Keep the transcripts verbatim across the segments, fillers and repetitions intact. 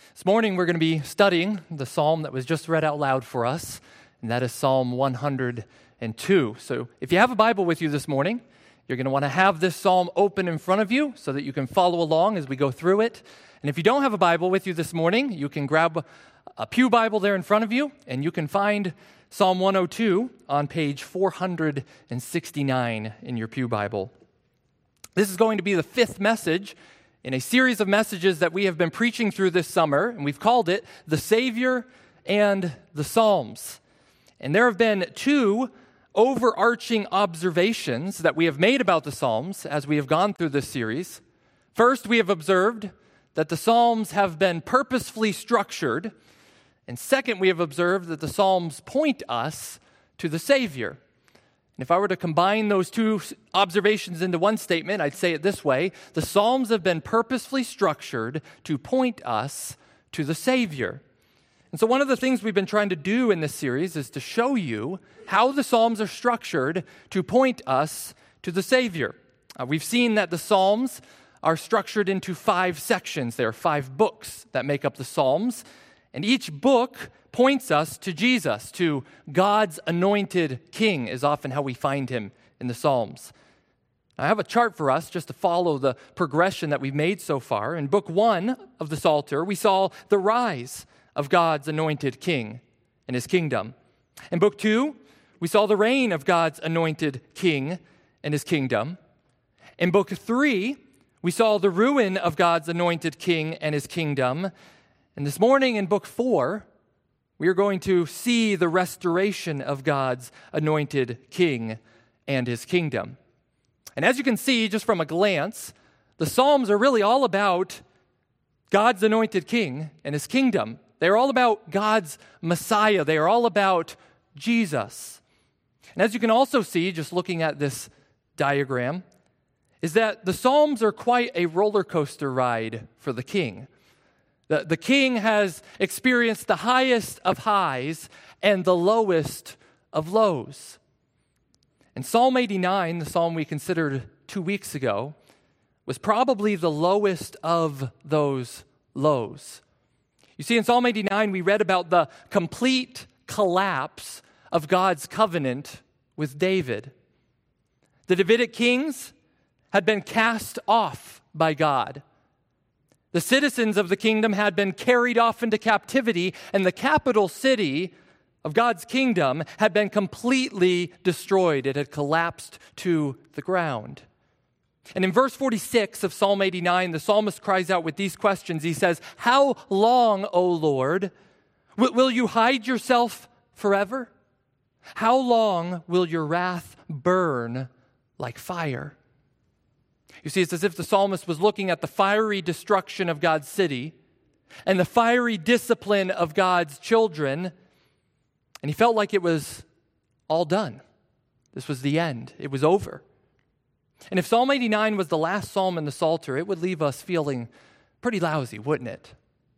This morning we're going to be studying the psalm that was just read out loud for us, and that is Psalm one hundred two. So if you have a Bible with you this morning, you're going to want to have this psalm open in front of you so that you can follow along as we go through it. And if you don't have a Bible with you this morning, you can grab a pew Bible there in front of you, and you can find Psalm one oh two on page four hundred sixty-nine in your pew Bible. This is going to be the fifth message in a series of messages that we have been preaching through this summer, and we've called it The Savior and the Psalms. And there have been two overarching observations that we have made about the Psalms as we have gone through this series. First, we have observed that the Psalms have been purposefully structured, and second, we have observed that the Psalms point us to the Savior. And if I were to combine those two observations into one statement, I'd say it this way: the Psalms have been purposefully structured to point us to the Savior. And so one of the things we've been trying to do in this series is to show you how the Psalms are structured to point us to the Savior. Uh, we've seen that the Psalms are structured into five sections. There are five books that make up the Psalms, and each book points us to Jesus, to God's anointed King, is often how we find him in the Psalms. I have a chart for us just to follow the progression that we've made so far. In book one of the Psalter, we saw the rise of God's anointed King and his kingdom. In book two, we saw the reign of God's anointed King and his kingdom. In book three, we saw the ruin of God's anointed King and his kingdom. And this morning in book four, we are going to see the restoration of God's anointed King and his kingdom. And as you can see, just from a glance, the Psalms are really all about God's anointed King and his kingdom. They're all about God's Messiah. They are all about Jesus. And as you can also see, just looking at this diagram, is that the Psalms are quite a roller coaster ride for the king. The, the king has experienced the highest of highs and the lowest of lows. And Psalm eighty-nine, the psalm we considered two weeks ago, was probably the lowest of those lows. You see, in Psalm eighty-nine, we read about the complete collapse of God's covenant with David. The Davidic kings had been cast off by God. The citizens of the kingdom had been carried off into captivity, and the capital city of God's kingdom had been completely destroyed. It had collapsed to the ground. And in verse forty-six of Psalm eighty-nine, the psalmist cries out with these questions. He says, "How long, O Lord, will you hide yourself forever? How long will your wrath burn like fire?" You see, it's as if the psalmist was looking at the fiery destruction of God's city and the fiery discipline of God's children, and he felt like it was all done. This was the end. It was over. And if Psalm eighty-nine was the last psalm in the Psalter, it would leave us feeling pretty lousy, wouldn't it?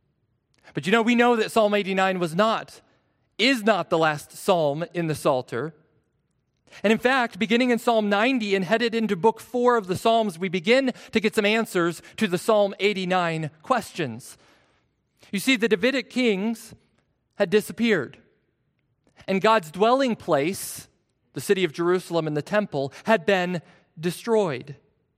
But you know, we know that Psalm eighty-nine was not, is not the last psalm in the Psalter. And in fact, beginning in Psalm ninety and headed into book four of the Psalms, we begin to get some answers to the Psalm eighty-nine questions. You see, the Davidic kings had disappeared, and God's dwelling place, the city of Jerusalem and the temple, had been destroyed.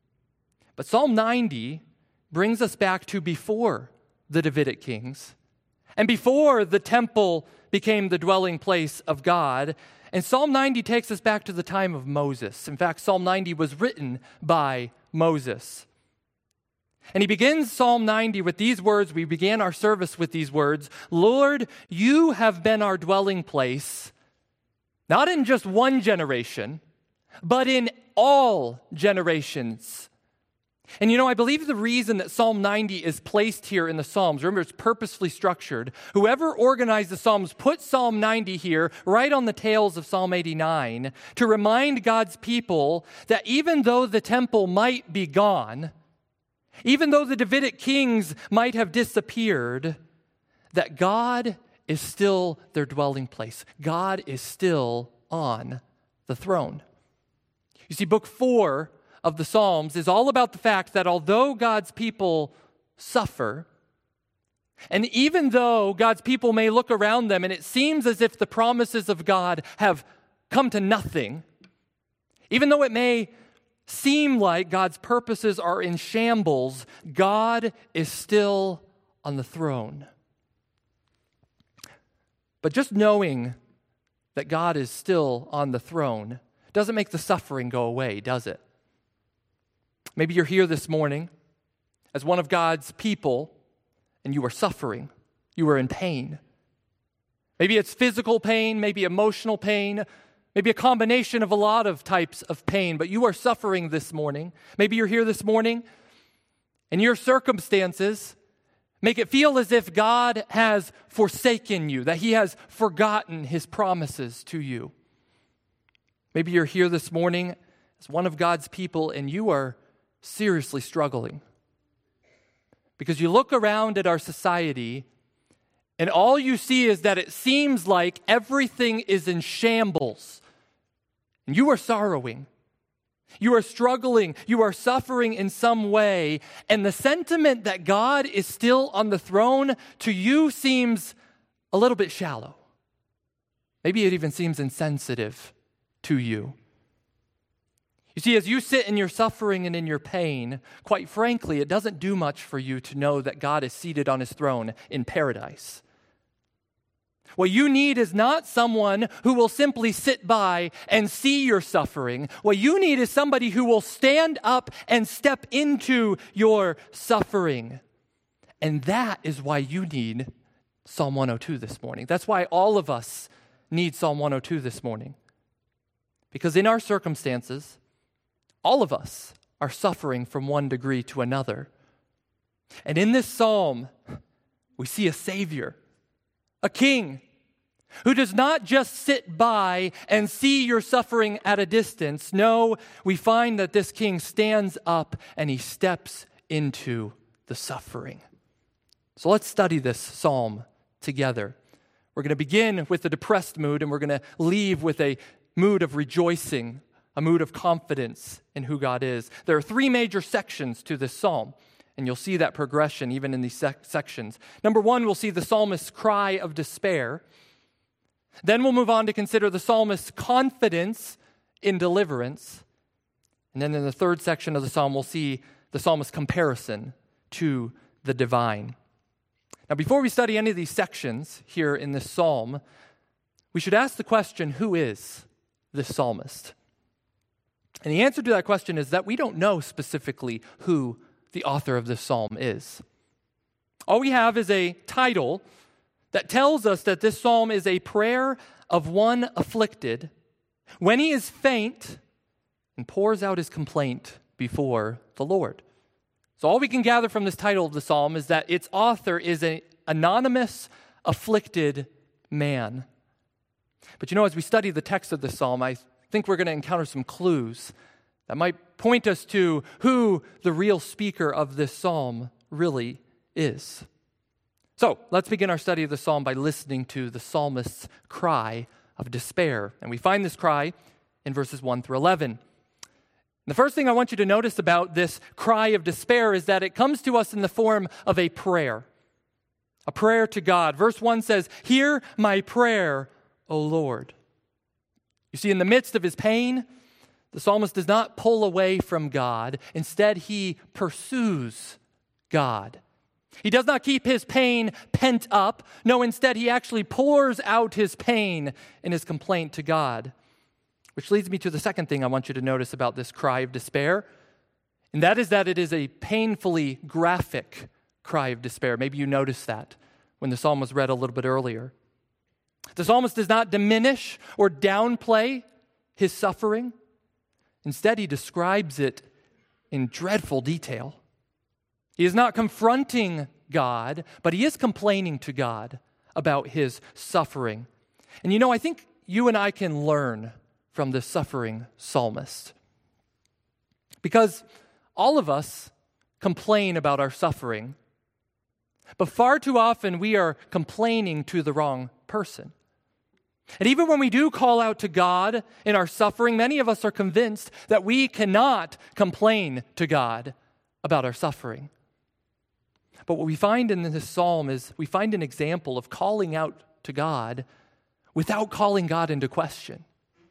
But Psalm ninety brings us back to before the Davidic kings and before the temple became the dwelling place of God. And Psalm ninety takes us back to the time of Moses. In fact, Psalm ninety was written by Moses. And he begins Psalm ninety with these words. We began our service with these words: "Lord, you have been our dwelling place, not in just one generation, but in all generations." And you know, I believe the reason that Psalm ninety is placed here in the Psalms, remember, it's purposefully structured. Whoever organized the Psalms put Psalm ninety here right on the tails of Psalm eighty-nine to remind God's people that even though the temple might be gone, even though the Davidic kings might have disappeared, that God is still their dwelling place. God is still on the throne. You see, book four of the Psalms is all about the fact that although God's people suffer, And even though God's people may look around them and it seems as if the promises of God have come to nothing, even though it may seem like God's purposes are in shambles, God is still on the throne. But just knowing that God is still on the throne doesn't make the suffering go away, does it? Maybe you're here this morning as one of God's people and you are suffering. You are in pain. Maybe it's physical pain, maybe emotional pain, maybe a combination of a lot of types of pain, but you are suffering this morning. Maybe you're here this morning and your circumstances make it feel as if God has forsaken you, that he has forgotten his promises to you. Maybe you're here this morning as one of God's people and you are seriously struggling. Because you look around at our society and all you see is that it seems like everything is in shambles. And you are sorrowing. You are struggling. You are suffering in some way. And the sentiment that God is still on the throne to you seems a little bit shallow. Maybe it even seems insensitive to you. You see, as you sit in your suffering and in your pain, quite frankly, it doesn't do much for you to know that God is seated on his throne in paradise. What you need is not someone who will simply sit by and see your suffering. What you need is somebody who will stand up and step into your suffering. And that is why you need Psalm one oh two this morning. That's why all of us need Psalm one oh two this morning. Because in our circumstances, all of us are suffering from one degree to another. And in this psalm, we see a Savior, a King, who does not just sit by and see your suffering at a distance. No, we find that this King stands up and he steps into the suffering. So let's study this psalm together. We're going to begin with a depressed mood and we're going to leave with a mood of rejoicing, a mood of confidence in who God is. There are three major sections to this psalm, and you'll see that progression even in these sec- sections. Number one, we'll see the psalmist's cry of despair. Then we'll move on to consider the psalmist's confidence in deliverance. And then in the third section of the psalm, we'll see the psalmist's comparison to the divine. Now, before we study any of these sections here in this psalm, we should ask the question, who is this psalmist? And the answer to that question is that we don't know specifically who the author of this psalm is. All we have is a title that tells us that this psalm is a prayer of one afflicted when he is faint and pours out his complaint before the Lord. So all we can gather from this title of the psalm is that its author is an anonymous, afflicted man. But you know, as we study the text of this psalm, I think we're going to encounter some clues that might point us to who the real speaker of this psalm really is. So let's begin our study of the psalm by listening to the psalmist's cry of despair. And we find this cry in verses one through eleven. The first thing I want you to notice about this cry of despair is that it comes to us in the form of a prayer, a prayer to God. Verse one says, "Hear my prayer, O Lord." You see, in the midst of his pain, the psalmist does not pull away from God. Instead, he pursues God. He does not keep his pain pent up. No, instead, he actually pours out his pain in his complaint to God. Which leads me to the second thing I want you to notice about this cry of despair, and that is that it is a painfully graphic cry of despair. Maybe you noticed that when the psalm was read a little bit earlier. The psalmist does not diminish or downplay his suffering. Instead, he describes it in dreadful detail. He is not confronting God, but he is complaining to God about his suffering. And you know, I think you and I can learn from this suffering psalmist. Because all of us complain about our suffering, but far too often we are complaining to the wrong person. And even when we do call out to God in our suffering, many of us are convinced that we cannot complain to God about our suffering. But what we find in this psalm is we find an example of calling out to God without calling God into question.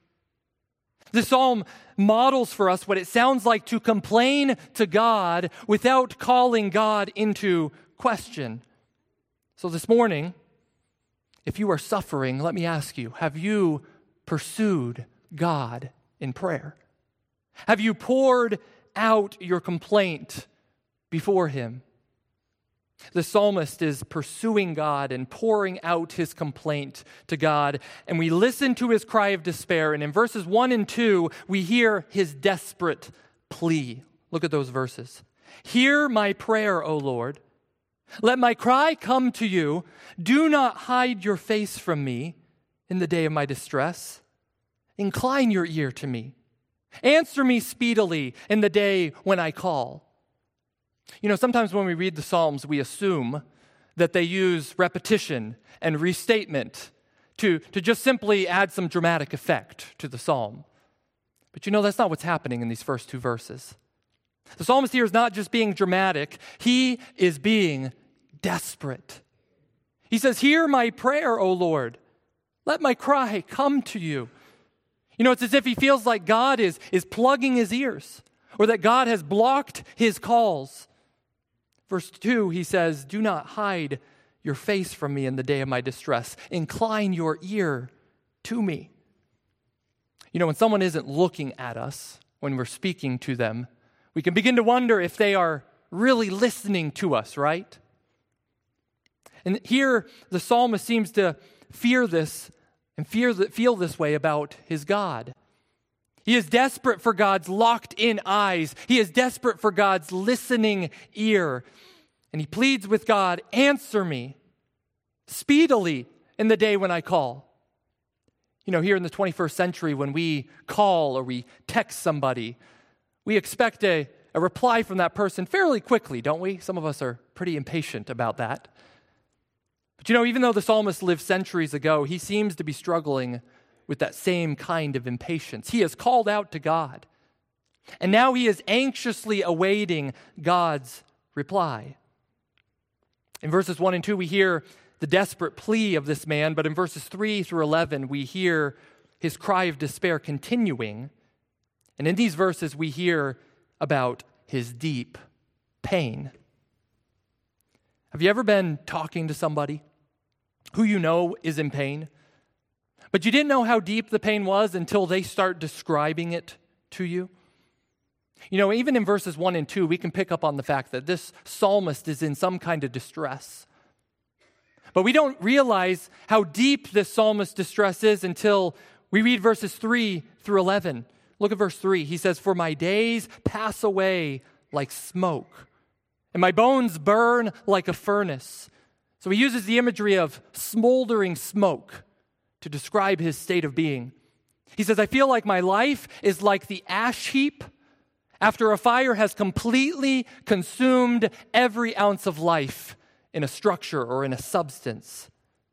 The psalm models for us what it sounds like to complain to God without calling God into question. So this morning, if you are suffering, let me ask you, have you pursued God in prayer? Have you poured out your complaint before him? The psalmist is pursuing God and pouring out his complaint to God, and we listen to his cry of despair. And in verses one and two, we hear his desperate plea. Look at those verses. Hear my prayer, O Lord. Let my cry come to you. Do not hide your face from me in the day of my distress. Incline your ear to me. Answer me speedily in the day when I call. You know, sometimes when we read the Psalms, we assume that they use repetition and restatement to, to just simply add some dramatic effect to the psalm. But you know, that's not what's happening in these first two verses. The psalmist here is not just being dramatic, he is being desperate. He says, hear my prayer, O Lord. Let my cry come to you. You know, it's as if he feels like God is, is plugging his ears, or that God has blocked his calls. Verse two, he says, do not hide your face from me in the day of my distress. Incline your ear to me. You know, when someone isn't looking at us, when we're speaking to them, we can begin to wonder if they are really listening to us, right? And here, the psalmist seems to fear this and fear feel this way about his God. He is desperate for God's locked-in eyes. He is desperate for God's listening ear. And he pleads with God, answer me speedily in the day when I call. You know, here in the twenty-first century, when we call or we text somebody, we expect a, a reply from that person fairly quickly, don't we? Some of us are pretty impatient about that. But you know, even though the psalmist lived centuries ago, he seems to be struggling with that same kind of impatience. He has called out to God, and now he is anxiously awaiting God's reply. In verses one and two, we hear the desperate plea of this man, but in verses three through eleven, we hear his cry of despair continuing. And in these verses, we hear about his deep pain. Have you ever been talking to somebody who you know is in pain, but you didn't know how deep the pain was until they start describing it to you? You know, even in verses one and two, we can pick up on the fact that this psalmist is in some kind of distress. But we don't realize how deep this psalmist's distress is until we read verses three through eleven. Look at verse three. He says, for my days pass away like smoke, and my bones burn like a furnace. So he uses the imagery of smoldering smoke to describe his state of being. He says, I feel like my life is like the ash heap after a fire has completely consumed every ounce of life in a structure or in a substance.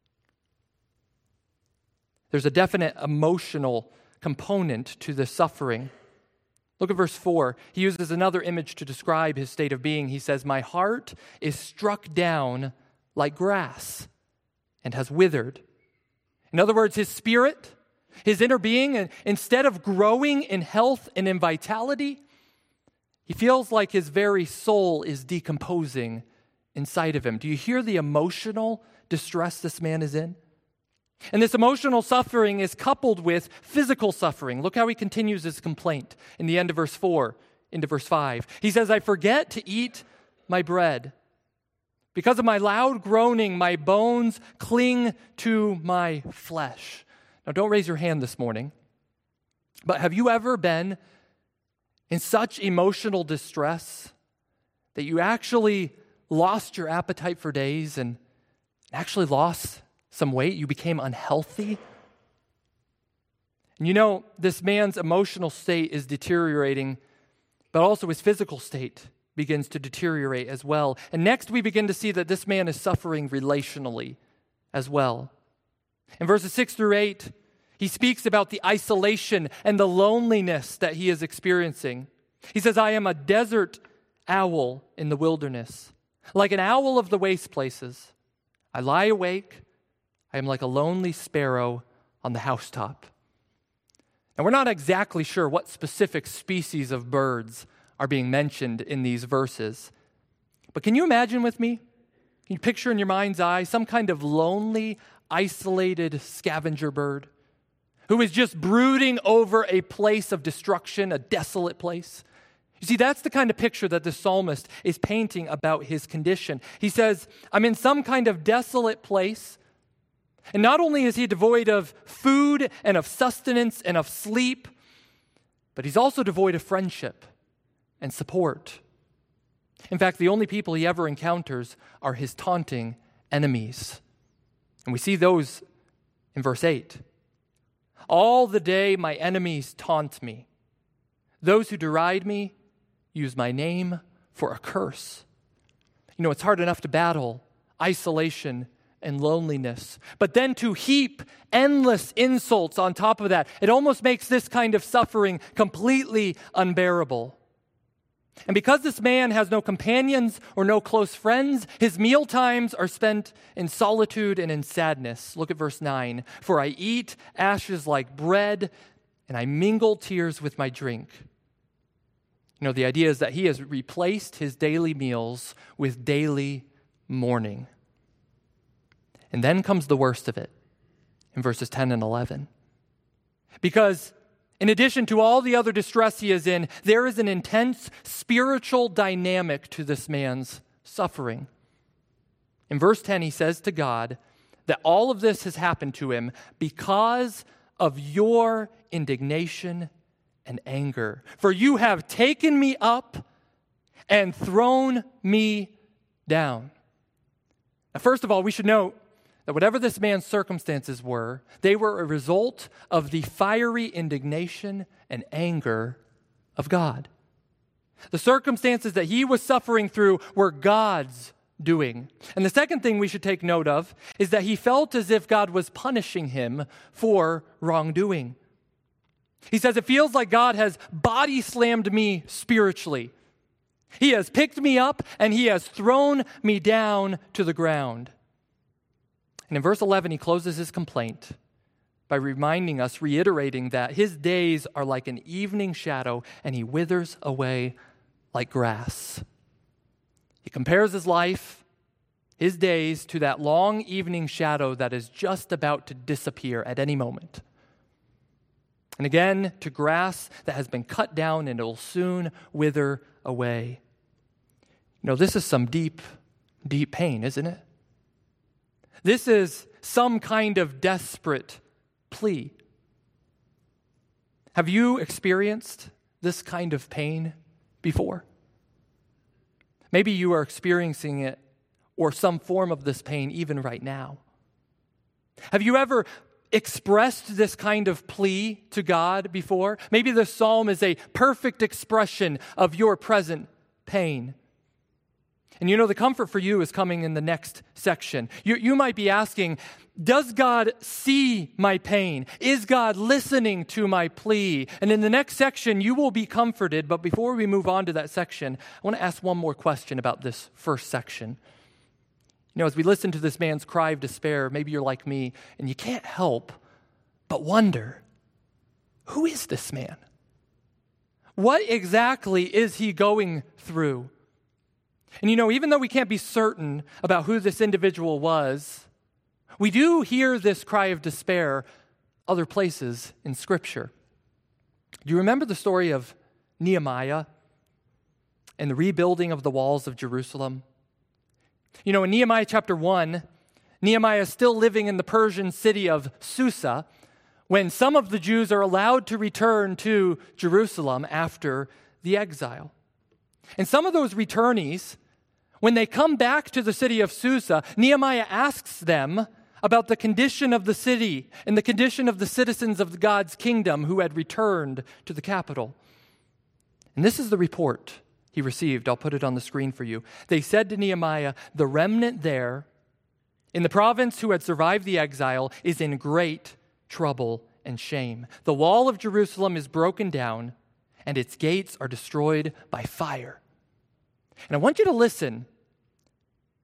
There's a definite emotional component to this suffering. Look at verse four. He uses another image to describe his state of being. He says, my heart is struck down like grass and has withered. In other words, his spirit, his inner being, instead of growing in health and in vitality, he feels like his very soul is decomposing inside of him. Do you hear the emotional distress this man is in? And this emotional suffering is coupled with physical suffering. Look how he continues his complaint in the end of verse four into verse five. He says, I forget to eat my bread. Because of my loud groaning, my bones cling to my flesh. Now, don't raise your hand this morning, but have you ever been in such emotional distress that you actually lost your appetite for days and actually lost some weight? You became unhealthy? And you know, this man's emotional state is deteriorating, but also his physical state begins to deteriorate as well. And next we begin to see that this man is suffering relationally as well. In verses six through eight, he speaks about the isolation and the loneliness that he is experiencing. He says, I am a desert owl in the wilderness. Like an owl of the waste places, I lie awake. I am like a lonely sparrow on the housetop. Now, we're not exactly sure what specific species of birds are being mentioned in these verses. But can you imagine with me? Can you picture in your mind's eye some kind of lonely, isolated scavenger bird who is just brooding over a place of destruction, a desolate place? You see, that's the kind of picture that the psalmist is painting about his condition. He says, I'm in some kind of desolate place. And not only is he devoid of food and of sustenance and of sleep, but he's also devoid of friendship and support. In fact, the only people he ever encounters are his taunting enemies. And we see those in verse eight. All the day my enemies taunt me. Those who deride me use my name for a curse. You know, it's hard enough to battle isolation and loneliness, but then to heap endless insults on top of that, it almost makes this kind of suffering completely unbearable. And because this man has no companions or no close friends, his meal times are spent in solitude and in sadness. Look at verse nine. For I eat ashes like bread, and I mingle tears with my drink. You know, the idea is that he has replaced his daily meals with daily mourning. And then comes the worst of it in verses ten and eleven. Because in addition to all the other distress he is in, there is an intense spiritual dynamic to this man's suffering. In verse ten, he says to God that all of this has happened to him because of your indignation and anger. For you have taken me up and thrown me down. Now, first of all, we should note that whatever this man's circumstances were, they were a result of the fiery indignation and anger of God. The circumstances that he was suffering through were God's doing. And the second thing we should take note of is that he felt as if God was punishing him for wrongdoing. He says, it feels like God has body slammed me spiritually. He has picked me up and he has thrown me down to the ground. And in verse eleven, he closes his complaint by reminding us, reiterating that his days are like an evening shadow and he withers away like grass. He compares his life, his days, to that long evening shadow that is just about to disappear at any moment. And again, to grass that has been cut down and it will soon wither away. You know, this is some deep, deep pain, isn't it? This is some kind of desperate plea. Have you experienced this kind of pain before? Maybe you are experiencing it or some form of this pain even right now. Have you ever expressed this kind of plea to God before? Maybe the psalm is a perfect expression of your present pain. And you know, the comfort for you is coming in the next section. You, you might be asking, does God see my pain? Is God listening to my plea? And in the next section, you will be comforted. But before we move on to that section, I want to ask one more question about this first section. You know, as we listen to this man's cry of despair, maybe you're like me, and you can't help but wonder, who is this man? What exactly is he going through? And you know, even though we can't be certain about who this individual was, we do hear this cry of despair other places in Scripture. Do you remember the story of Nehemiah and the rebuilding of the walls of Jerusalem? You know, in Nehemiah chapter one, Nehemiah is still living in the Persian city of Susa when some of the Jews are allowed to return to Jerusalem after the exile. And some of those returnees, when they come back to the city of Susa, Nehemiah asks them about the condition of the city and the condition of the citizens of God's kingdom who had returned to the capital. And this is the report he received. I'll put it on the screen for you. They said to Nehemiah, the remnant there in the province who had survived the exile is in great trouble and shame. The wall of Jerusalem is broken down and its gates are destroyed by fire. And I want you to listen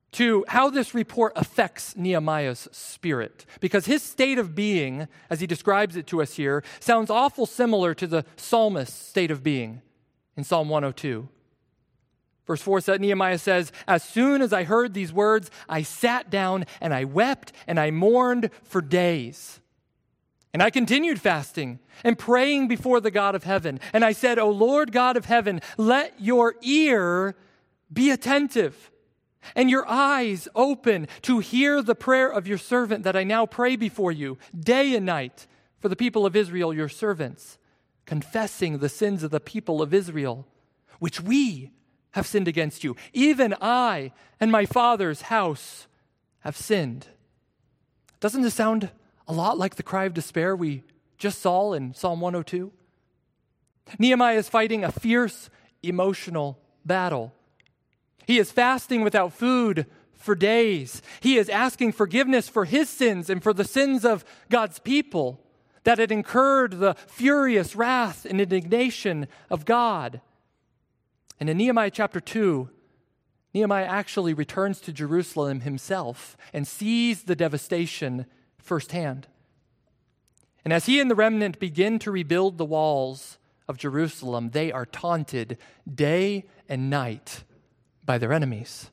to how this report affects Nehemiah's spirit. Because his state of being, as he describes it to us here, sounds awful similar to the psalmist's state of being in Psalm one oh two. Verse four says, Nehemiah says, "As soon as I heard these words, I sat down and I wept and I mourned for days. And I continued fasting and praying before the God of heaven. And I said, O Lord God of heaven, let your ear be attentive and your eyes open to hear the prayer of your servant that I now pray before you day and night for the people of Israel, your servants, confessing the sins of the people of Israel, which we have sinned against you. Even I and my father's house have sinned." Doesn't this sound a lot like the cry of despair we just saw in Psalm one oh two? Nehemiah is fighting a fierce emotional battle. He is fasting without food for days. He is asking forgiveness for his sins and for the sins of God's people that had incurred the furious wrath and indignation of God. And in Nehemiah chapter two, Nehemiah actually returns to Jerusalem himself and sees the devastation firsthand. And as he and the remnant begin to rebuild the walls of Jerusalem, they are taunted day and night by their enemies.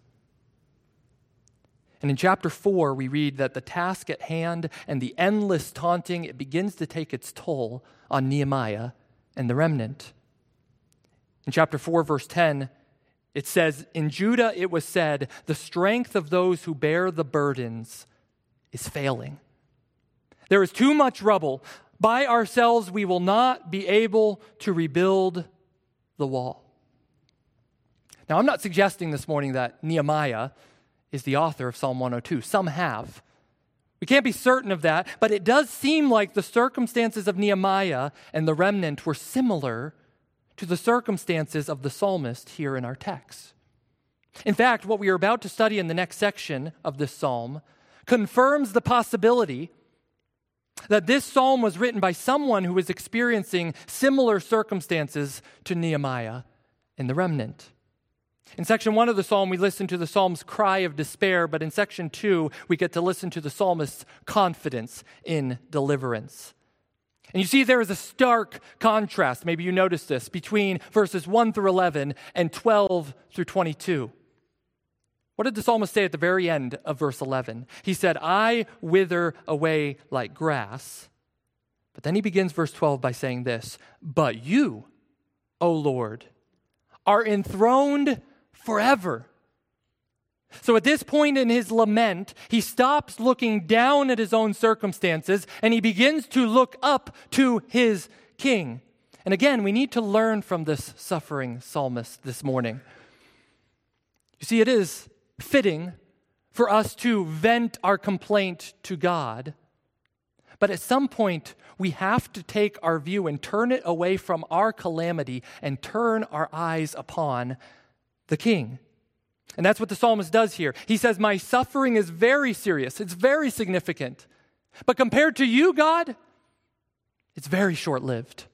And in chapter four, we read that the task at hand and the endless taunting, it begins to take its toll on Nehemiah and the remnant. In chapter four, verse ten, it says, "In Judah it was said, the strength of those who bear the burdens is failing. There is too much rubble. By ourselves we will not be able to rebuild the wall." Now, I'm not suggesting this morning that Nehemiah is the author of Psalm one oh two. Some have. We can't be certain of that, but it does seem like the circumstances of Nehemiah and the remnant were similar to the circumstances of the psalmist here in our text. In fact, what we are about to study in the next section of this psalm confirms the possibility that this psalm was written by someone who was experiencing similar circumstances to Nehemiah and the remnant. In section one of the psalm, we listen to the psalm's cry of despair, but in section two, we get to listen to the psalmist's confidence in deliverance. And you see there is a stark contrast, maybe you noticed this, between verses one through eleven and twelve through twenty-two. What did the psalmist say at the very end of verse eleven? He said, "I wither away like grass." But then he begins verse twelve by saying this, "But you, O Lord, are enthroned forever." So at this point in his lament, he stops looking down at his own circumstances and he begins to look up to his king. And again, we need to learn from this suffering psalmist this morning. You see, it is fitting for us to vent our complaint to God, but at some point, we have to take our view and turn it away from our calamity and turn our eyes upon the king. And that's what the psalmist does here. He says, "My suffering is very serious. It's very significant. But compared to you, God, it's very short-lived.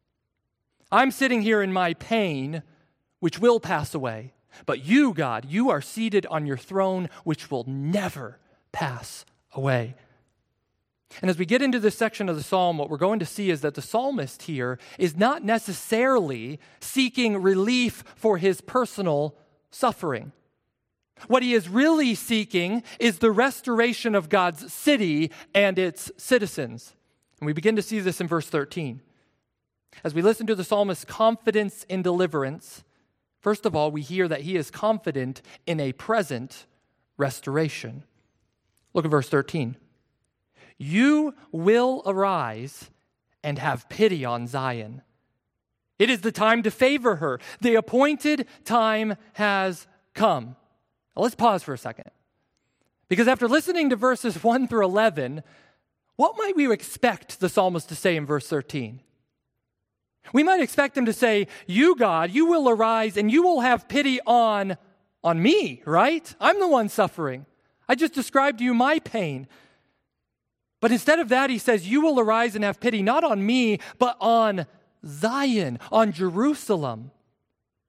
I'm sitting here in my pain, which will pass away. But you, God, you are seated on your throne, which will never pass away." And as we get into this section of the psalm, what we're going to see is that the psalmist here is not necessarily seeking relief for his personal suffering. What he is really seeking is the restoration of God's city and its citizens. And we begin to see this in verse thirteen. As we listen to the psalmist's confidence in deliverance, first of all, we hear that he is confident in a present restoration. Look at verse thirteen. "You will arise and have pity on Zion. It is the time to favor her. The appointed time has come." Now let's pause for a second. Because after listening to verses one through eleven, what might we expect the psalmist to say in verse thirteen? We might expect him to say, "You, God, you will arise and you will have pity on, on me," right? I'm the one suffering. I just described to you my pain. But instead of that, he says, "You will arise and have pity not on me, but on Zion, on Jerusalem."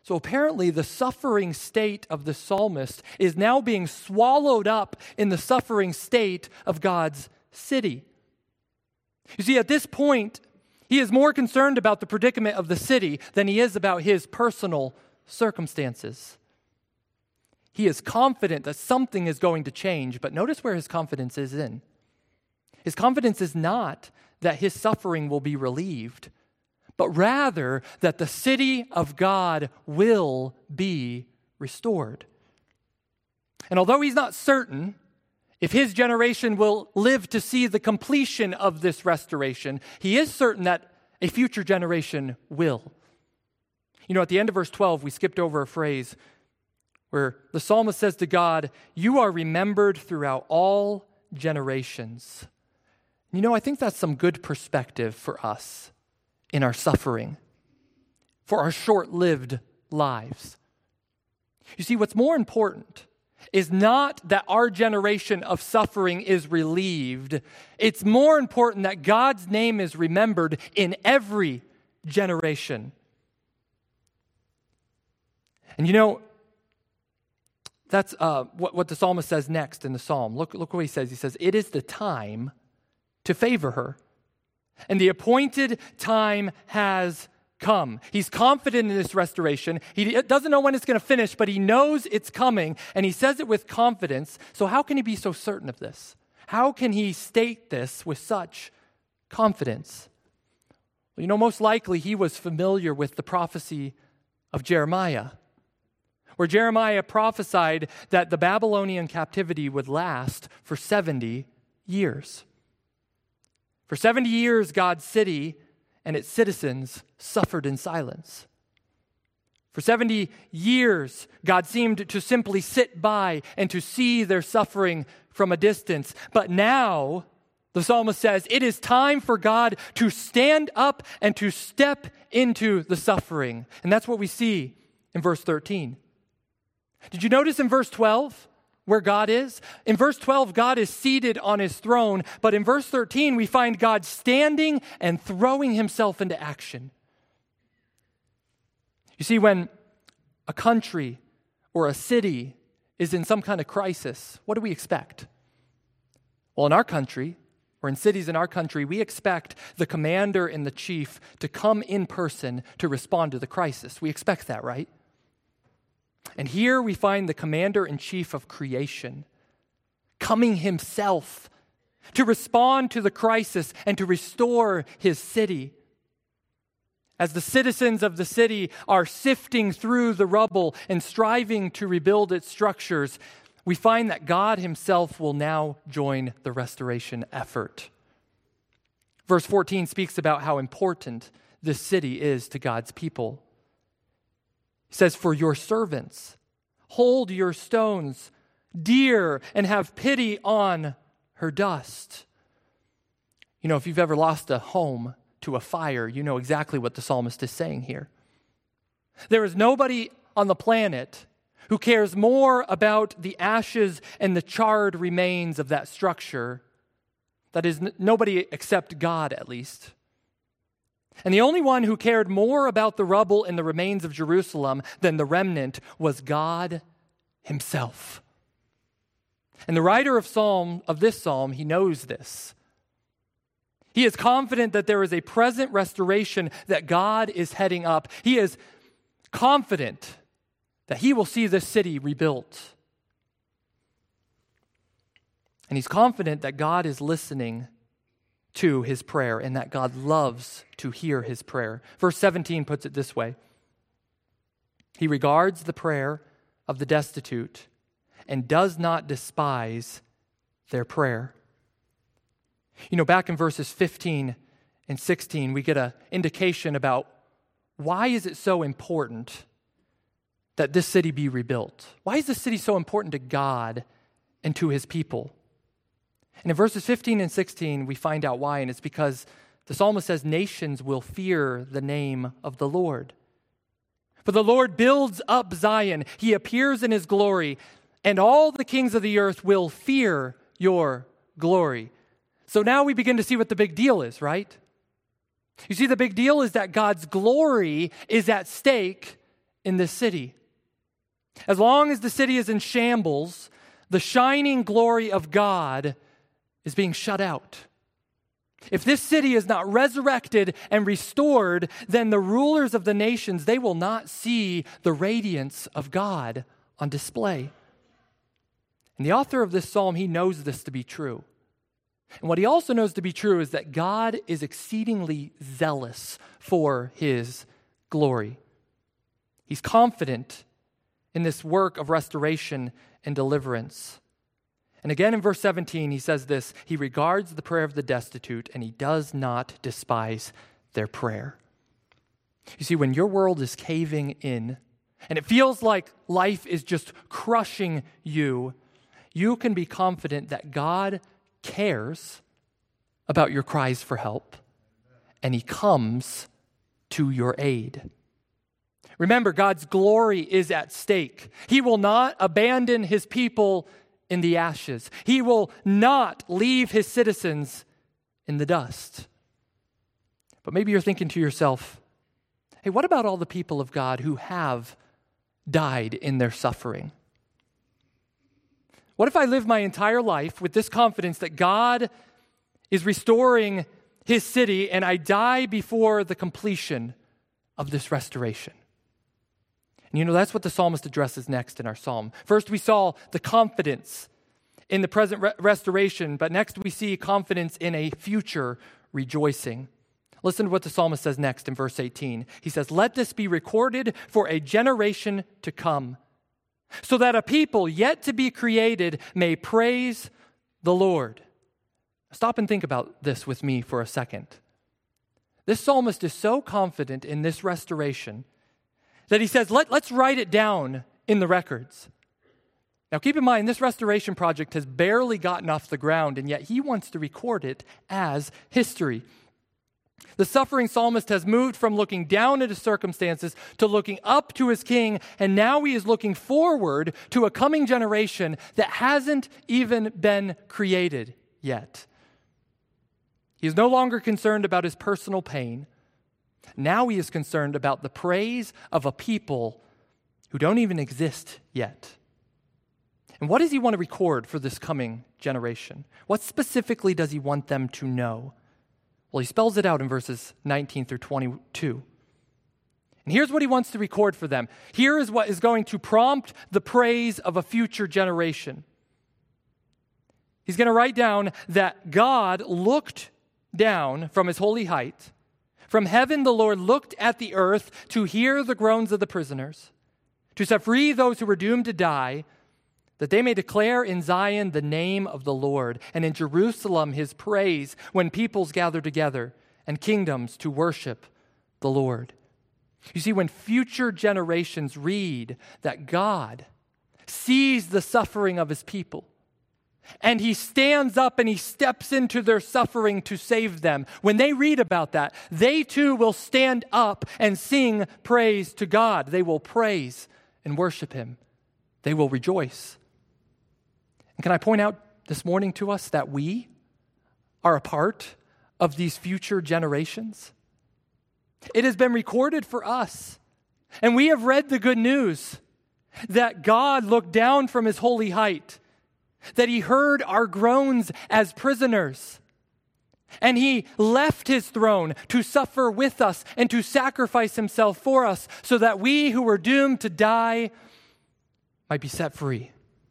So apparently the suffering state of the psalmist is now being swallowed up in the suffering state of God's city. You see, at this point, he is more concerned about the predicament of the city than he is about his personal circumstances. He is confident that something is going to change, but notice where his confidence is in. His confidence is not that his suffering will be relieved, but rather that the city of God will be restored. And although he's not certain if his generation will live to see the completion of this restoration, he is certain that a future generation will. You know, at the end of verse twelve, we skipped over a phrase where the psalmist says to God, "You are remembered throughout all generations." You know, I think that's some good perspective for us in our suffering, for our short-lived lives. You see, what's more important is not that our generation of suffering is relieved. It's more important that God's name is remembered in every generation. And you know, that's uh, what, what the psalmist says next in the psalm. Look, look what he says. He says, "It is the time to favor her, and the appointed time has come." He's confident in this restoration. He doesn't know when it's going to finish, but he knows it's coming, and he says it with confidence. So how can he be so certain of this? How can he state this with such confidence? Well, you know, most likely he was familiar with the prophecy of Jeremiah, where Jeremiah prophesied that the Babylonian captivity would last for seventy years. For seventy years, God's city and its citizens suffered in silence. For seventy years, God seemed to simply sit by and to see their suffering from a distance. But now, the psalmist says, it is time for God to stand up and to step into the suffering. And that's what we see in verse thirteen. Did you notice in verse twelve where God is? In verse twelve, God is seated on his throne, but in verse thirteen, we find God standing and throwing himself into action. You see, when a country or a city is in some kind of crisis, what do we expect? Well, in our country, or in cities in our country, we expect the commander and the chief to come in person to respond to the crisis. We expect that, right? And here we find the commander-in-chief of creation coming himself to respond to the crisis and to restore his city. As the citizens of the city are sifting through the rubble and striving to rebuild its structures, we find that God himself will now join the restoration effort. Verse fourteen speaks about how important this city is to God's people. It says, "For your servants, hold your stones dear and have pity on her dust." You know, if you've ever lost a home to a fire, you know exactly what the psalmist is saying here. There is nobody on the planet who cares more about the ashes and the charred remains of that structure. That is, n- nobody except God, at least. And the only one who cared more about the rubble and the remains of Jerusalem than the remnant was God himself. And the writer of psalm of this psalm, he knows this. He is confident that there is a present restoration that God is heading up. He is confident that he will see this city rebuilt. And he's confident that God is listening to his prayer and that God loves to hear his prayer. Verse seventeen puts it this way: "He regards the prayer of the destitute and does not despise their prayer." You know, back in verses fifteen and sixteen, we get an indication about why is it so important that this city be rebuilt? Why is this city so important to God and to his people? And in verses fifteen and sixteen, we find out why, and it's because the psalmist says nations will fear the name of the Lord. For the Lord builds up Zion. He appears in his glory, and all the kings of the earth will fear your glory. So now we begin to see what the big deal is, right? You see, the big deal is that God's glory is at stake in this city. As long as the city is in shambles, the shining glory of God is being shut out. If this city is not resurrected and restored, then the rulers of the nations, they will not see the radiance of God on display. And the author of this psalm, he knows this to be true. And what he also knows to be true is that God is exceedingly zealous for his glory. He's confident in this work of restoration and deliverance. And again in verse seventeen, he says this, he regards the prayer of the destitute and he does not despise their prayer. You see, when your world is caving in and it feels like life is just crushing you, you can be confident that God cares about your cries for help and he comes to your aid. Remember, God's glory is at stake. He will not abandon his people in the ashes. He will not leave his citizens in the dust. But maybe you're thinking to yourself, hey, what about all the people of God who have died in their suffering? What if I live my entire life with this confidence that God is restoring his city and I die before the completion of this restoration? And you know, that's what the psalmist addresses next in our psalm. First, we saw the confidence in the present re- restoration, but next we see confidence in a future rejoicing. Listen to what the psalmist says next in verse eighteen. He says, "Let this be recorded for a generation to come, so that a people yet to be created may praise the Lord." Stop and think about this with me for a second. This psalmist is so confident in this restoration that he says, Let, let's write it down in the records. Now keep in mind, this restoration project has barely gotten off the ground, and yet he wants to record it as history. The suffering psalmist has moved from looking down at his circumstances to looking up to his king, and now he is looking forward to a coming generation that hasn't even been created yet. He is no longer concerned about his personal pain. Now he is concerned about the praise of a people who don't even exist yet. And what does he want to record for this coming generation? What specifically does he want them to know? Well, he spells it out in verses nineteen through twenty-two. And here's what he wants to record for them. Here is what is going to prompt the praise of a future generation. He's going to write down that God looked down from his holy height. From heaven, the Lord looked at the earth to hear the groans of the prisoners, to set free those who were doomed to die, that they may declare in Zion the name of the Lord, and in Jerusalem his praise when peoples gather together and kingdoms to worship the Lord. You see, when future generations read that God sees the suffering of his people, and he stands up and he steps into their suffering to save them, when they read about that, they too will stand up and sing praise to God. They will praise and worship him. They will rejoice. And can I point out this morning to us that we are a part of these future generations? It has been recorded for us, and we have read the good news that God looked down from his holy height, that he heard our groans as prisoners, and he left his throne to suffer with us and to sacrifice himself for us so that we who were doomed to die might be set free.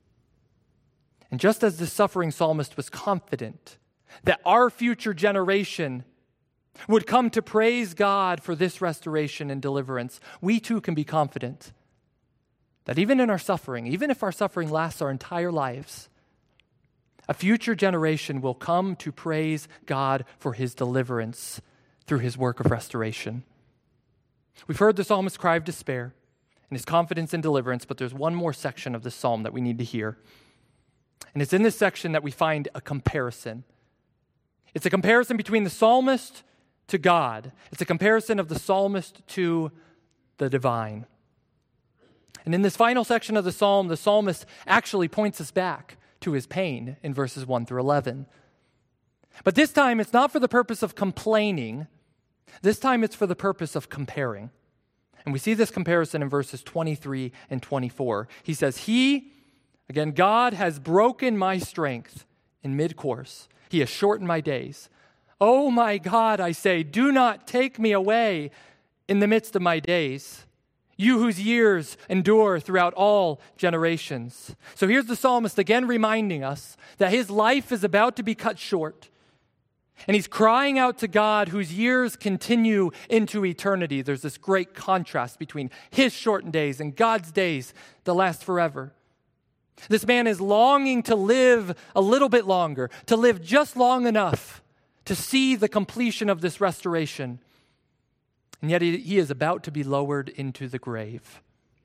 And just as the suffering psalmist was confident that our future generation would come to praise God for this restoration and deliverance, we too can be confident that even in our suffering, even if our suffering lasts our entire lives, a future generation will come to praise God for his deliverance through his work of restoration. We've heard the psalmist's cry of despair and his confidence in deliverance, but there's one more section of this psalm that we need to hear. And it's in this section that we find a comparison. It's a comparison between the psalmist to God. It's a comparison of the psalmist to the divine. And in this final section of the psalm, the psalmist actually points us back to his pain in verses one through eleven. But this time, it's not for the purpose of complaining. This time, it's for the purpose of comparing. And we see this comparison in verses twenty-three and twenty-four. He says, He, again, God has broken my strength in mid-course. He has shortened my days. Oh my God, I say, do not take me away in the midst of my days, you whose years endure throughout all generations. So here's the psalmist again reminding us that his life is about to be cut short. And he's crying out to God whose years continue into eternity. There's this great contrast between his shortened days and God's days that last forever. This man is longing to live a little bit longer, to live just long enough to see the completion of this restoration. And yet he, he is about to be lowered into the grave.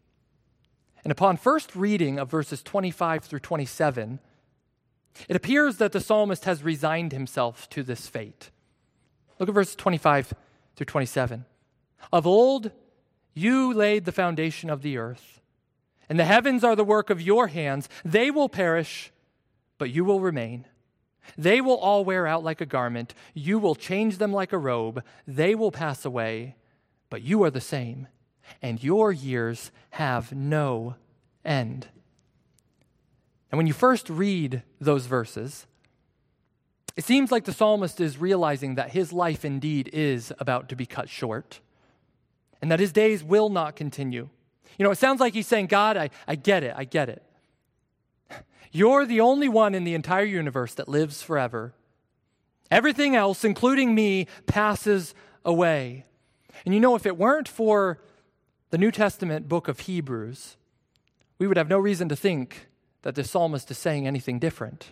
And upon first reading of verses twenty-five through twenty-seven, it appears that the psalmist has resigned himself to this fate. Look at verses twenty-five through twenty-seven. Of old, you laid the foundation of the earth, and the heavens are the work of your hands. They will perish, but you will remain. They will all wear out like a garment. You will change them like a robe. They will pass away, but you are the same, and your years have no end. And when you first read those verses, it seems like the psalmist is realizing that his life indeed is about to be cut short, and that his days will not continue. You know, it sounds like he's saying, God, I, I get it, I get it. You're the only one in the entire universe that lives forever. Everything else, including me, passes away. And you know, if it weren't for the New Testament book of Hebrews, we would have no reason to think that the psalmist is saying anything different.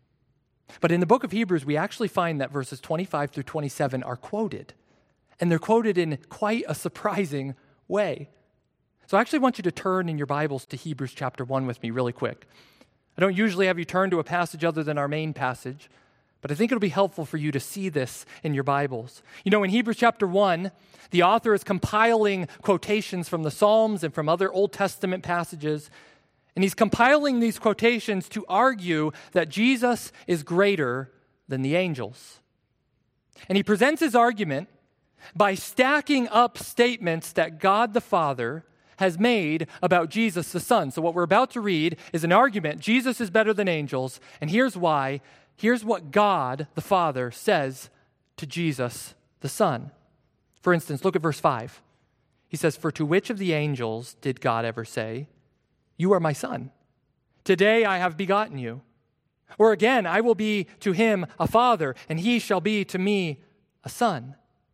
But in the book of Hebrews, we actually find that verses twenty-five through twenty-seven are quoted. And they're quoted in quite a surprising way. So I actually want you to turn in your Bibles to Hebrews chapter one with me really quick. I don't usually have you turn to a passage other than our main passage, but I think it'll be helpful for you to see this in your Bibles. You know, in Hebrews chapter one, the author is compiling quotations from the Psalms and from other Old Testament passages, and he's compiling these quotations to argue that Jesus is greater than the angels. And he presents his argument by stacking up statements that God the Father has made about Jesus the Son. So what we're about to read is an argument. Jesus is better than angels, and here's why. Here's what God the Father says to Jesus the Son. For instance, look at verse five. He says, For to which of the angels did God ever say, You are my Son. Today I have begotten you. Or again, I will be to him a father, and he shall be to me a son.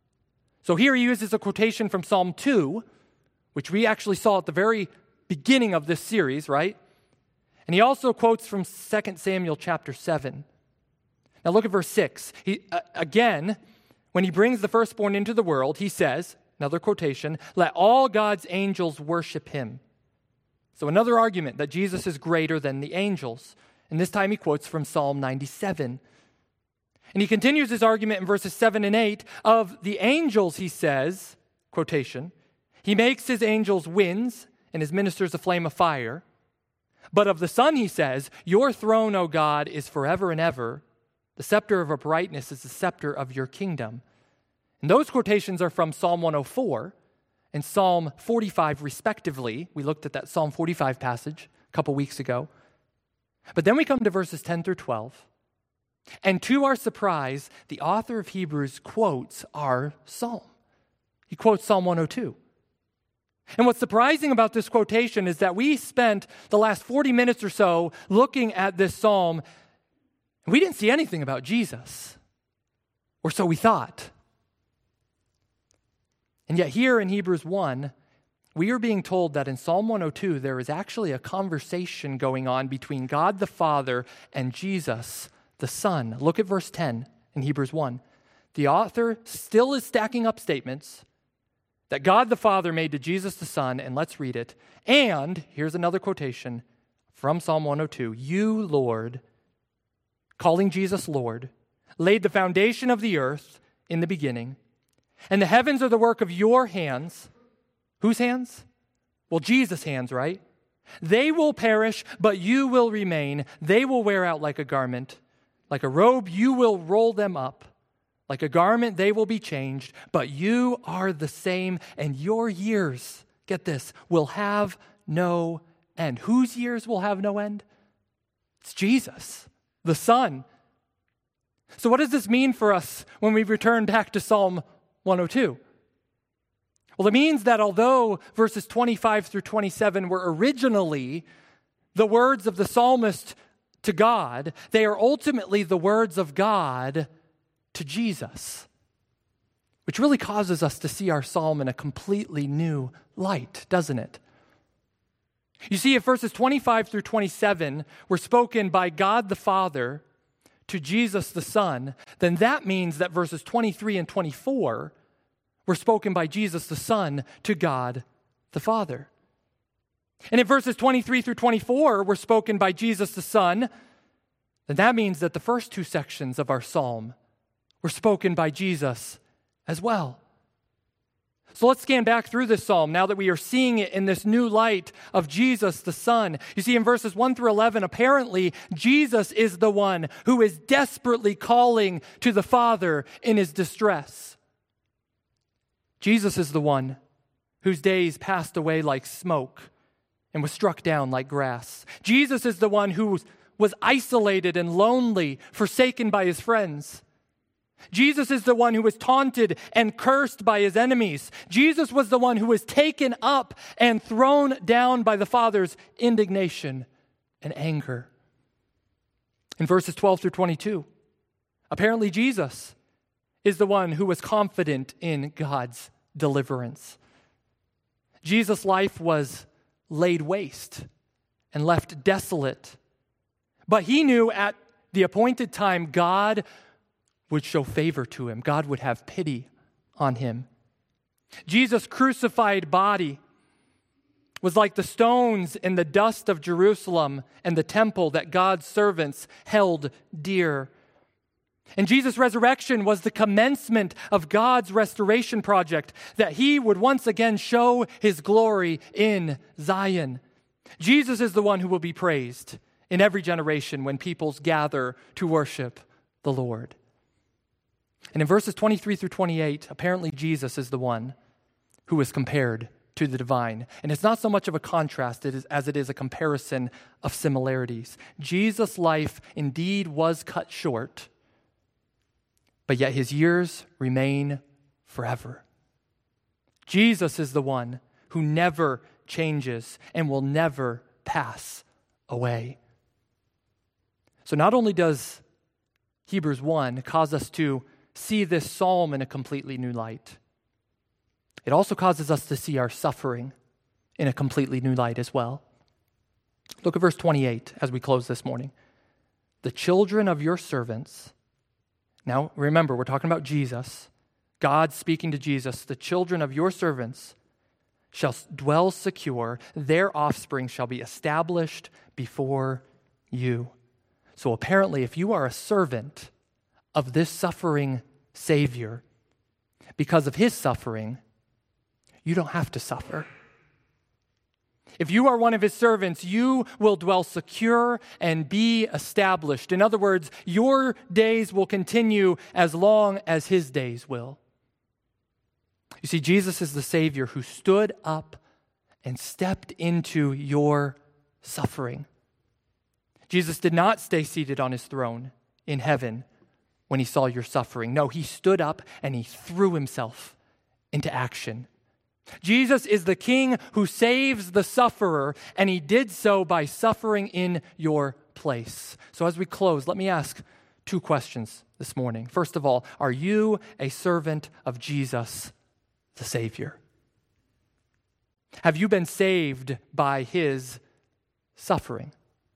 So here he uses a quotation from Psalm two, which we actually saw at the very beginning of this series, right? And he also quotes from Second Samuel chapter seven. Now look at verse six. He, uh, again, when he brings the firstborn into the world, he says, another quotation, let all God's angels worship him. So another argument that Jesus is greater than the angels. And this time he quotes from Psalm ninety-seven. And he continues his argument in verses seven and eight. Of the angels, he says, quotation, he makes his angels winds and his ministers a flame of fire. But of the Son, he says, your throne, O God, is forever and ever. The scepter of uprightness is the scepter of your kingdom. And those quotations are from Psalm one oh four and Psalm forty-five, respectively. We looked at that Psalm forty-five passage a couple weeks ago. But then we come to verses ten through twelve. And to our surprise, the author of Hebrews quotes our psalm. He quotes Psalm one oh two. And what's surprising about this quotation is that we spent the last forty minutes or so looking at this psalm, and we didn't see anything about Jesus. Or so we thought. And yet here in Hebrews one, we are being told that in Psalm one oh two, there is actually a conversation going on between God the Father and Jesus the Son. Look at verse ten in Hebrews one. The author still is stacking up statements that God the Father made to Jesus the Son, and let's read it. And, here's another quotation from Psalm one oh two. You, Lord, calling Jesus Lord, laid the foundation of the earth in the beginning, and the heavens are the work of your hands. Whose hands? Well, Jesus' hands, right? They will perish, but you will remain. They will wear out like a garment. Like a robe, you will roll them up. Like a garment, they will be changed, but you are the same, and your years, get this, will have no end. Whose years will have no end? It's Jesus, the Son. So what does this mean for us when we return back to Psalm one oh two? Well, it means that although verses twenty-five through twenty-seven were originally the words of the psalmist to God, they are ultimately the words of God to Jesus, which really causes us to see our psalm in a completely new light, doesn't it? You see, if verses twenty-five through twenty-seven were spoken by God the Father to Jesus the Son, then that means that verses twenty-three and twenty-four were spoken by Jesus the Son to God the Father. And if verses twenty-three through twenty-four were spoken by Jesus the Son, then that means that the first two sections of our psalm were spoken by Jesus as well. So let's scan back through this psalm now that we are seeing it in this new light of Jesus the Son. You see, in verses one through eleven, apparently Jesus is the one who is desperately calling to the Father in his distress. Jesus is the one whose days passed away like smoke and was struck down like grass. Jesus is the one who was isolated and lonely, forsaken by his friends. Jesus is the one who was taunted and cursed by his enemies. Jesus was the one who was taken up and thrown down by the Father's indignation and anger. In verses twelve through twenty-two, apparently Jesus is the one who was confident in God's deliverance. Jesus' life was laid waste and left desolate, but he knew at the appointed time God would show favor to him. God would have pity on him. Jesus' crucified body was like the stones in the dust of Jerusalem and the temple that God's servants held dear. And Jesus' resurrection was the commencement of God's restoration project, that he would once again show his glory in Zion. Jesus is the one who will be praised in every generation when peoples gather to worship the Lord. And in verses twenty-three through twenty-eight, apparently Jesus is the one who is compared to the divine. And it's not so much of a contrast as it is a comparison of similarities. Jesus' life indeed was cut short, but yet his years remain forever. Jesus is the one who never changes and will never pass away. So not only does Hebrews one cause us to see this psalm in a completely new light, it also causes us to see our suffering in a completely new light as well. Look at verse twenty-eight as we close this morning. The children of your servants, now remember, we're talking about Jesus, God speaking to Jesus, the children of your servants shall dwell secure, their offspring shall be established before you. So apparently, if you are a servant of this suffering Savior, because of his suffering, you don't have to suffer. If you are one of his servants, you will dwell secure and be established. In other words, your days will continue as long as his days will. You see, Jesus is the Savior who stood up and stepped into your suffering. Jesus did not stay seated on his throne in heaven when he saw your suffering. No, he stood up and he threw himself into action. Jesus is the King who saves the sufferer, and he did so by suffering in your place. So as we close, let me ask two questions this morning. First of all, are you a servant of Jesus, the Savior? Have you been saved by his suffering?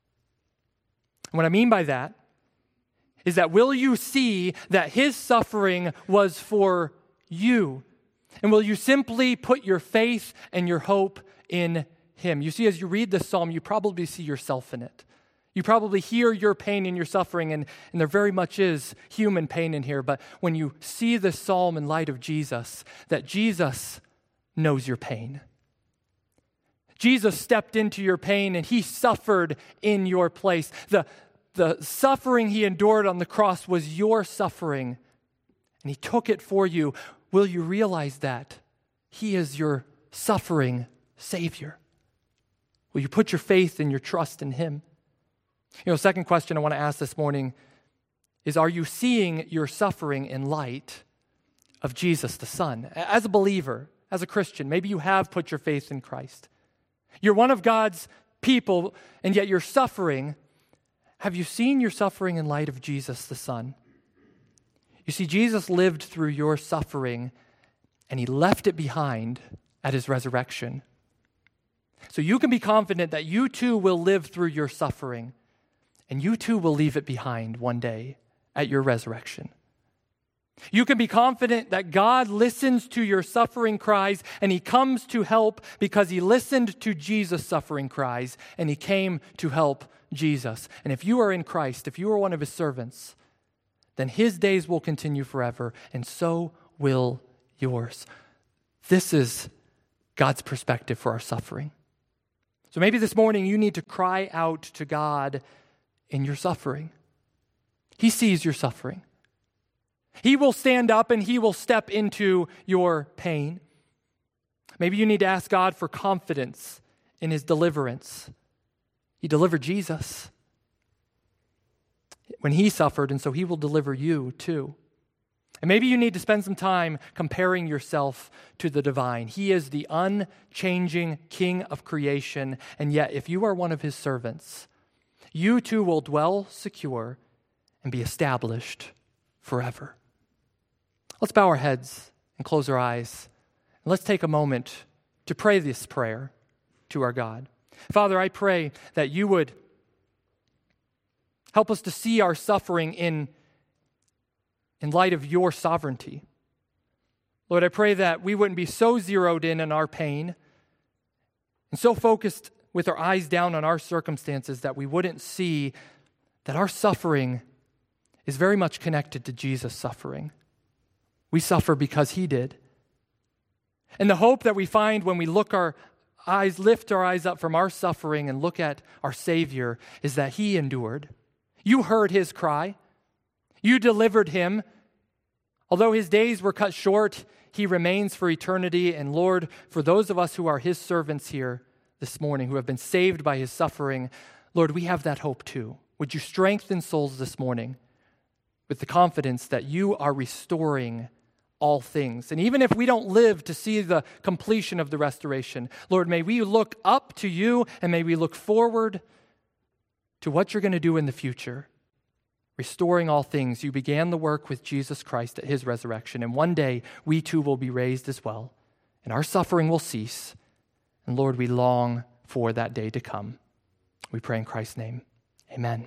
And what I mean by that is that will you see that his suffering was for you? And will you simply put your faith and your hope in him? You see, as you read this psalm, you probably see yourself in it. You probably hear your pain and your suffering, and, and there very much is human pain in here. But when you see this psalm in light of Jesus, that Jesus knows your pain. Jesus stepped into your pain and he suffered in your place. The, the suffering he endured on the cross was your suffering and he took it for you, will you realize that he is your suffering Savior? Will you put your faith and your trust in him? You know, second question I want to ask this morning is, are you seeing your suffering in light of Jesus the Son? As a believer, as a Christian, maybe you have put your faith in Christ. You're one of God's people, and yet you're suffering. Have you seen your suffering in light of Jesus the Son? You see, Jesus lived through your suffering, and he left it behind at his resurrection. So you can be confident that you too will live through your suffering, and you too will leave it behind one day at your resurrection. You can be confident that God listens to your suffering cries, and he comes to help because he listened to Jesus' suffering cries, and he came to help Jesus. And if you are in Christ, if you are one of his servants, then his days will continue forever, and so will yours. This is God's perspective for our suffering. So maybe this morning you need to cry out to God in your suffering. He sees your suffering. He will stand up and he will step into your pain. Maybe you need to ask God for confidence in his deliverance. He delivered Jesus when he suffered, and so he will deliver you too. And maybe you need to spend some time comparing yourself to the divine. He is the unchanging King of creation, and yet if you are one of his servants, you too will dwell secure and be established forever. Let's bow our heads and close our eyes. And let's take a moment to pray this prayer to our God. Father, I pray that you would help us to see our suffering in, in light of your sovereignty. Lord, I pray that we wouldn't be so zeroed in on our pain and so focused with our eyes down on our circumstances that we wouldn't see that our suffering is very much connected to Jesus' suffering. We suffer because he did. And the hope that we find when we look our eyes, lift our eyes up from our suffering and look at our Savior is that he endured. You heard his cry. You delivered him. Although his days were cut short, he remains for eternity. And Lord, for those of us who are his servants here this morning, who have been saved by his suffering, Lord, we have that hope too. Would you strengthen souls this morning with the confidence that you are restoring all things. And even if we don't live to see the completion of the restoration, Lord, may we look up to you and may we look forward to what you're going to do in the future, restoring all things. You began the work with Jesus Christ at his resurrection, and one day we too will be raised as well, and our suffering will cease. And Lord, we long for that day to come. We pray in Christ's name. Amen.